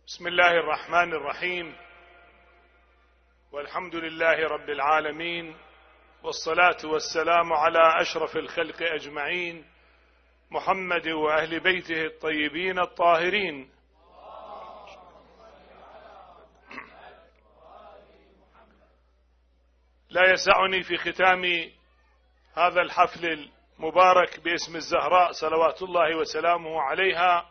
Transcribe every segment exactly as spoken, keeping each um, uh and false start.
بسم الله الرحمن الرحيم، والحمد لله رب العالمين، والصلاة والسلام على أشرف الخلق أجمعين، محمد وأهل بيته الطيبين الطاهرين. لا يسعني في ختام هذا الحفل المبارك باسم الزهراء صلوات الله وسلامه عليها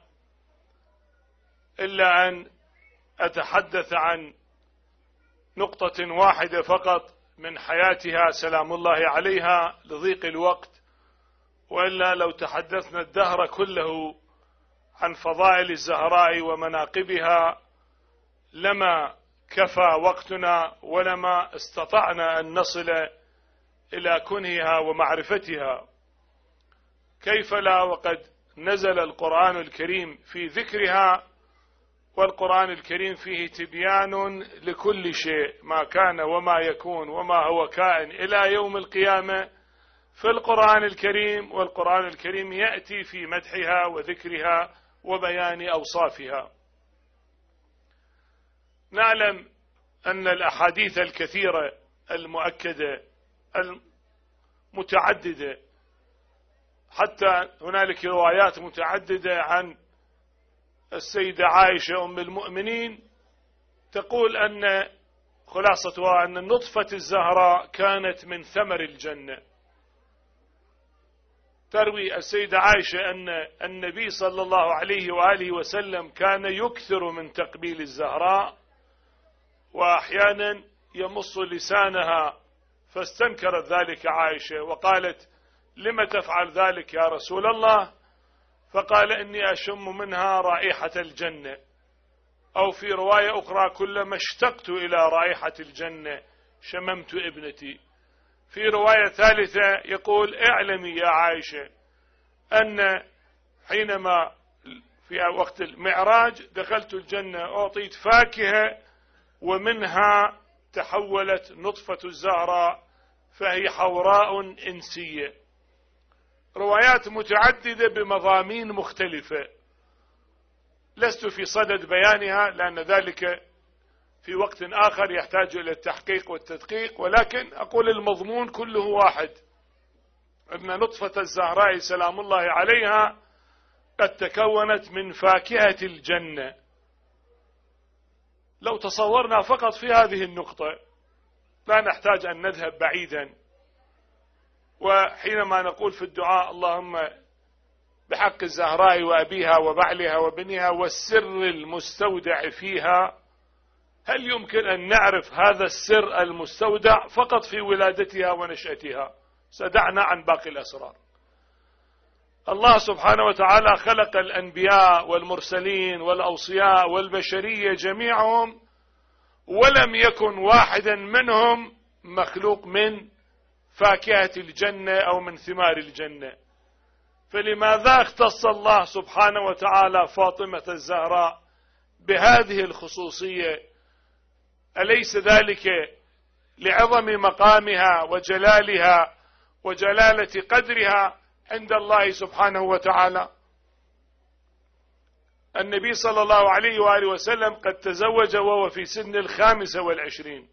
إلا أن أتحدث عن نقطة واحدة فقط من حياتها سلام الله عليها لضيق الوقت، وإلا لو تحدثنا الدهر كله عن فضائل الزهراء ومناقبها لما كفى وقتنا ولما استطعنا أن نصل إلى كنهها ومعرفتها. كيف لا وقد نزل القرآن الكريم في ذكرها، والقرآن الكريم فيه تبيان لكل شيء، ما كان وما يكون وما هو كائن إلى يوم القيامة في القرآن الكريم، والقرآن الكريم يأتي في مدحها وذكرها وبيان أوصافها. نعلم أن الأحاديث الكثيرة المؤكدة المتعددة، حتى هنالك روايات متعددة عن السيدة عائشة أم المؤمنين تقول أن خلاصتها أن النطفة الزهراء كانت من ثمر الجنة. تروي السيدة عائشة أن النبي صلى الله عليه وآله وسلم كان يكثر من تقبيل الزهراء، وأحيانا يمص لسانها، فاستنكرت ذلك عائشة وقالت: لم تفعل ذلك يا رسول الله؟ فقال: إني أشم منها رائحة الجنة، أو في رواية أخرى: كلما اشتقت إلى رائحة الجنة شممت ابنتي. في رواية ثالثة يقول: اعلمي يا عائشة أن حينما في وقت المعراج دخلت الجنة أعطيت فاكهة ومنها تحولت نطفة الزهراء فهي حوراء إنسية. روايات متعددة بمضامين مختلفة، لست في صدد بيانها لأن ذلك في وقت آخر يحتاج إلى التحقيق والتدقيق، ولكن أقول المضمون كله واحد، أن نطفة الزهراء سلام الله عليها قد تكونت من فاكهة الجنة. لو تصورنا فقط في هذه النقطة لا نحتاج أن نذهب بعيدا. وحينما نقول في الدعاء: اللهم بحق الزهراء وأبيها وبعلها وبنيها والسر المستودع فيها، هل يمكن أن نعرف هذا السر المستودع فقط في ولادتها ونشأتها؟ سدعنا عن باقي الأسرار. الله سبحانه وتعالى خلق الأنبياء والمرسلين والأوصياء والبشرية جميعهم، ولم يكن واحدا منهم مخلوق من فاكهة الجنة أو من ثمار الجنة. فلماذا اختص الله سبحانه وتعالى فاطمة الزهراء بهذه الخصوصية؟ أليس ذلك لعظم مقامها وجلالها وجلالة قدرها عند الله سبحانه وتعالى؟ النبي صلى الله عليه وآله وسلم قد تزوج وهو في سن الخامسة والعشرين،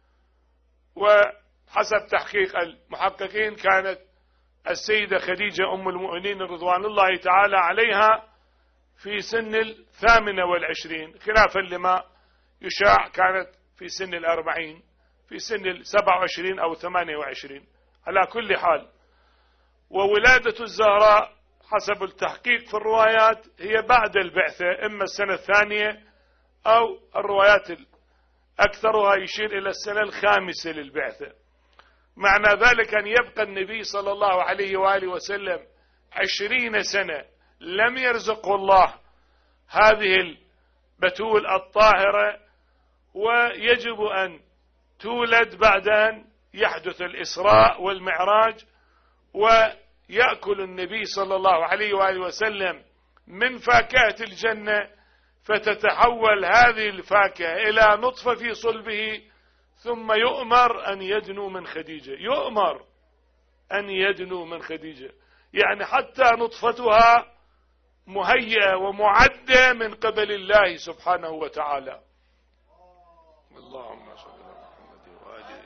وحسب تحقيق المحققين كانت السيدة خديجة أم المؤمنين رضوان الله تعالى عليها في سن الثامنة والعشرين، خلافا لما يشاع كانت في سن الأربعين، في سن السبع وعشرين أو ثمانية وعشرين. على كل حال، وولادة الزهراء حسب التحقيق في الروايات هي بعد البعثة، إما السنة الثانية أو الروايات أكثرها يشير إلى السنة الخامسة للبعثة. معنى ذلك أن يبقى النبي صلى الله عليه وآله وسلم عشرين سنة لم يرزقه الله هذه البتول الطاهرة، ويجب أن تولد بعد أن يحدث الإسراء والمعراج، ويأكل النبي صلى الله عليه وآله وسلم من فاكهة الجنة، فتتحول هذه الفاكهة إلى نطفة في صلبه، ثم يؤمر أن يدنو من خديجة. يؤمر أن يدنو من خديجة، يعني حتى نطفتها مهيئة ومعدة من قبل الله سبحانه وتعالى. اللهم صل على محمد وآله.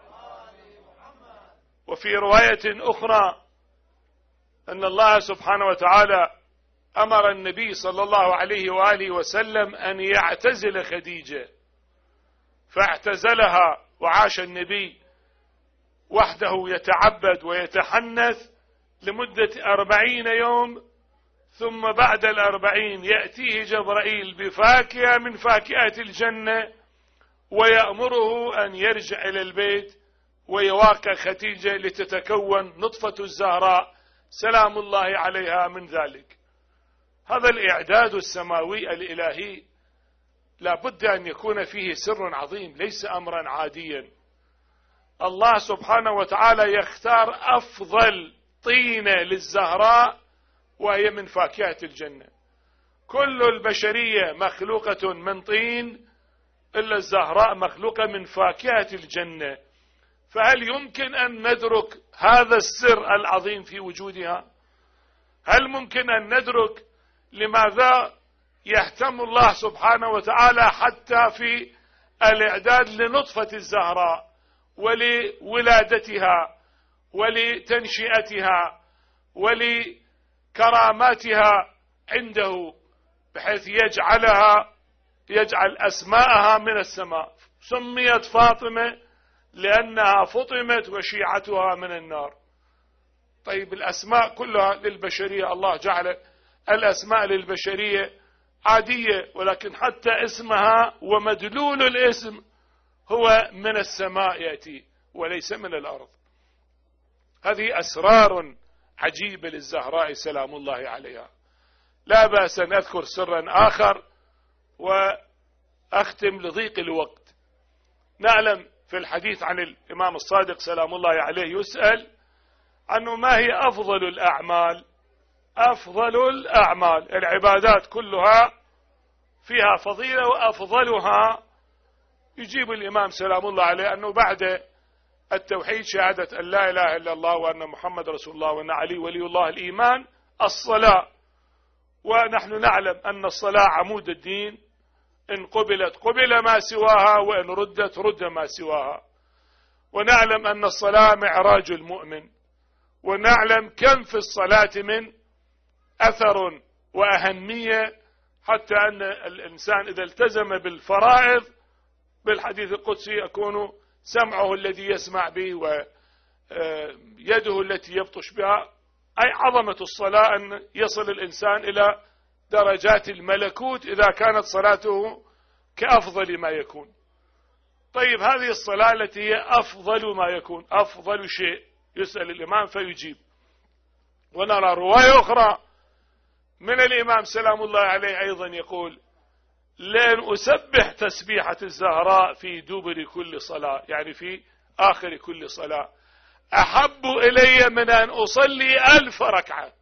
وفي رواية أخرى أن الله سبحانه وتعالى أمر النبي صلى الله عليه وآله وسلم أن يعتزل خديجة، فاعتزلها وعاش النبي وحده يتعبد ويتحنث لمدة أربعين يوم، ثم بعد الأربعين يأتيه جبرائيل بفاكهة من فاكهة الجنة ويأمره أن يرجع إلى البيت ويواقع خديجة لتتكون نطفة الزهراء سلام الله عليها من ذلك. هذا الإعداد السماوي الإلهي لا بد أن يكون فيه سر عظيم، ليس أمرا عاديا. الله سبحانه وتعالى يختار أفضل طينة للزهراء وهي من فاكهة الجنة. كل البشرية مخلوقة من طين إلا الزهراء مخلوقة من فاكهة الجنة. فهل يمكن أن ندرك هذا السر العظيم في وجودها؟ هل ممكن أن ندرك لماذا يهتم الله سبحانه وتعالى حتى في الإعداد لنطفة الزهراء ولولادتها ولتنشئتها ولكراماتها عنده، بحيث يجعلها يجعل أسماءها من السماء. سميت فاطمة لأنها فطمت وشيعتها من النار. طيب الأسماء كلها للبشرية، الله جعل الأسماء للبشرية عادية، ولكن حتى اسمها ومدلول الاسم هو من السماء يأتي وليس من الأرض. هذه أسرار عجيبة للزهراء سلام الله عليها. لا بأس أن أذكر سرا آخر وأختم لضيق الوقت. نعلم في الحديث عن الإمام الصادق سلام الله عليه يسأل عنه ما هي أفضل الأعمال. أفضل الأعمال، العبادات كلها فيها فضيلة، وأفضلها يجيب الإمام سلام الله عليه أنه بعد التوحيد شهادة أن لا إله إلا الله وأن محمد رسول الله وأن علي ولي الله الإيمان الصلاة. ونحن نعلم أن الصلاة عمود الدين، إن قبلت قبل ما سواها وإن ردت رد ما سواها. ونعلم أن الصلاة معراج المؤمن، ونعلم كم في الصلاة من أثر وأهمية، حتى أن الإنسان إذا التزم بالفرائض بالحديث القدسي يكون سمعه الذي يسمع به ويده التي يبطش بها. أي عظمة الصلاة أن يصل الإنسان إلى درجات الملكوت إذا كانت صلاته كأفضل ما يكون. طيب هذه الصلاة التي هي أفضل ما يكون، أفضل شيء، يسأل الإمام فيجيب. ونرى رواية أخرى من الإمام سلام الله عليه أيضا يقول: لن أسبح تسبيحة الزهراء في دبر كل صلاة، يعني في آخر كل صلاة، أحب إلي من أن أصلي ألف ركعة.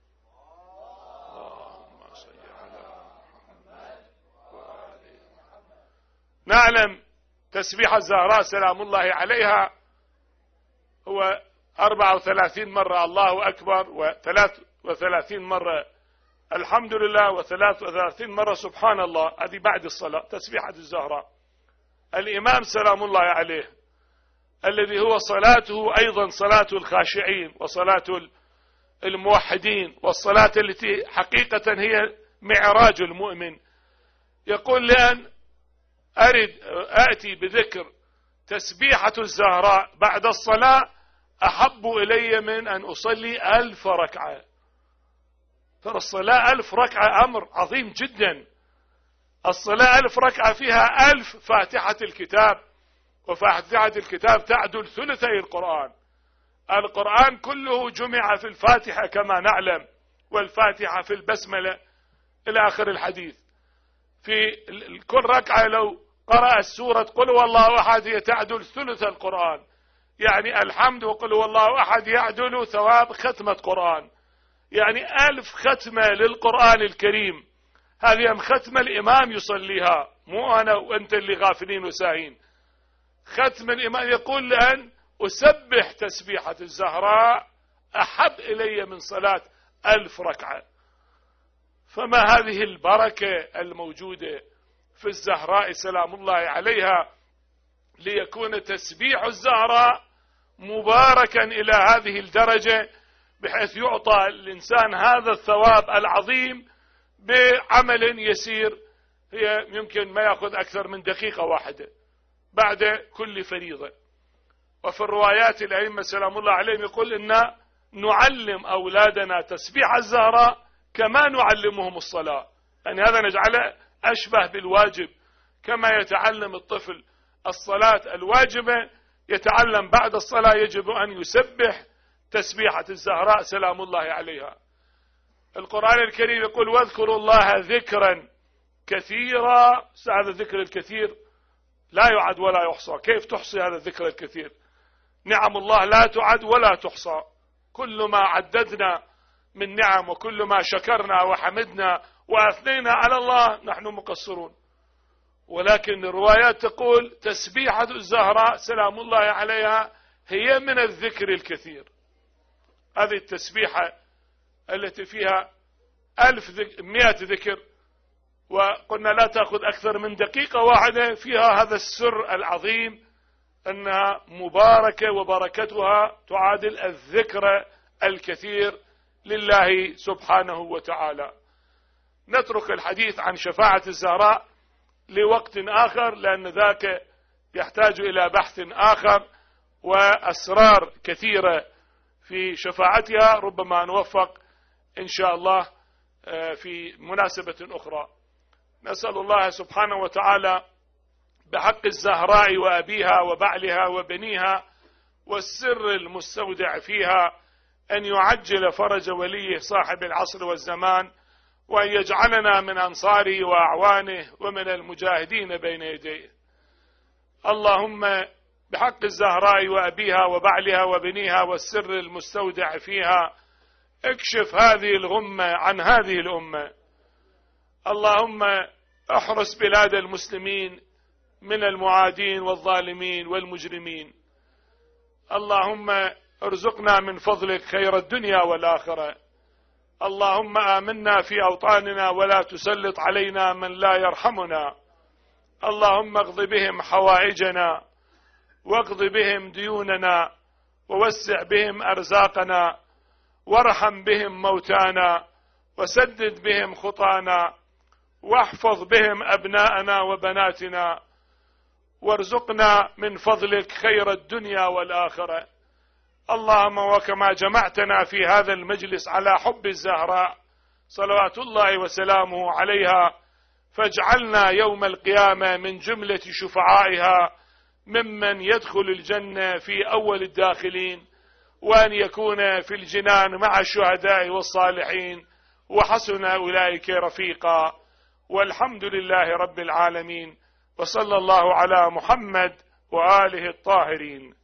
اللهم صل على محمد وآله. نعلم تسبيح الزهراء سلام الله عليها هو أربعة وثلاثين مرة الله أكبر، وثلاث وثلاثين مرة الحمد لله، وثلاث وثلاثين مرة سبحان الله. هذه بعد الصلاة تسبيحة الزهراء. الإمام سلام الله عليه الذي هو صلاته أيضا صلاة الخاشعين وصلاة الموحدين والصلاة التي حقيقة هي معراج المؤمن، يقول: لأن أرد آتي بذكر تسبيحة الزهراء بعد الصلاة أحب إلي من أن أصلي ألف ركعة. ترى الصلاة ألف ركعة أمر عظيم جدا. الصلاة ألف ركعة فيها ألف فاتحة الكتاب، وفاتحة الكتاب تعدل ثلثي القرآن. القرآن كله جمع في الفاتحة كما نعلم، والفاتحة في البسملة إلى آخر الحديث. في كل ركعة لو قرأ السورة قل هو الله أحد هي تعدل ثلث القرآن، يعني الحمد وقل هو الله أحد يعدل ثواب ختمة قرآن، يعني ألف ختمة للقرآن الكريم. هذه ختمة الإمام يصليها، مو أنا وأنت اللي غافلين وساهين. ختم الإمام يقول: لأن أسبح تسبيحة الزهراء أحب إلي من صلاة ألف ركعة. فما هذه البركة الموجودة في الزهراء سلام الله عليها ليكون تسبيح الزهراء مباركا إلى هذه الدرجة بحيث يعطى الإنسان هذا الثواب العظيم بعمل يسير هي يمكن ما يأخذ أكثر من دقيقة واحدة بعد كل فريضة. وفي الروايات الأئمة سلام الله عليهم يقول إن نعلم أولادنا تسبيح الزهراء كما نعلمهم الصلاة، يعني هذا نجعله أشبه بالواجب، كما يتعلم الطفل الصلاة الواجبة يتعلم بعد الصلاة يجب أن يسبح تسبيحة الزهراء سلام الله عليها. القرآن الكريم يقول واذكروا الله ذكرا كثيرا، هذا الذكر الكثير لا يعد ولا يحصى، كيف تحصي هذا الذكر الكثير؟ نعم الله لا تعد ولا تحصى، كل ما عددنا من نعم وكل ما شكرنا وحمدنا وأثنينا على الله نحن مقصرون، ولكن الروايات تقول تسبيحة الزهراء سلام الله عليها هي من الذكر الكثير. هذه التسبيحة التي فيها ألف ذك... مئة ذكر وقلنا لا تأخذ أكثر من دقيقة واحدة، فيها هذا السر العظيم أنها مباركة وبركتها تعادل الذكر الكثير لله سبحانه وتعالى. نترك الحديث عن شفاعة الزهراء لوقت آخر لأن ذاك يحتاج إلى بحث آخر وأسرار كثيرة في شفاعتها، ربما نوفق إن شاء الله في مناسبة أخرى. نسأل الله سبحانه وتعالى بحق الزهراء وأبيها وبعلها وبنيها والسر المستودع فيها أن يعجل فرج وليه صاحب العصر والزمان، وأن يجعلنا من أنصاره وأعوانه ومن المجاهدين بين يديه. اللهم بحق الزهراء وأبيها وبعلها وبنيها والسر المستودع فيها اكشف هذه الغمة عن هذه الأمة. اللهم احرس بلاد المسلمين من المعادين والظالمين والمجرمين. اللهم ارزقنا من فضلك خير الدنيا والآخرة. اللهم آمنا في أوطاننا ولا تسلط علينا من لا يرحمنا. اللهم اقض بهم حوائجنا واقض بهم ديوننا ووسع بهم أرزاقنا وارحم بهم موتانا وسدد بهم خطانا واحفظ بهم أبناءنا وبناتنا وارزقنا من فضلك خير الدنيا والآخرة. اللهم وكما جمعتنا في هذا المجلس على حب الزهراء صلوات الله وسلامه عليها فاجعلنا يوم القيامة من جملة شفعائها ممن يدخل الجنة في أول الداخلين، وأن يكون في الجنان مع الشهداء والصالحين وحسن أولئك رفيقا. والحمد لله رب العالمين، وصلى الله على محمد وآله الطاهرين.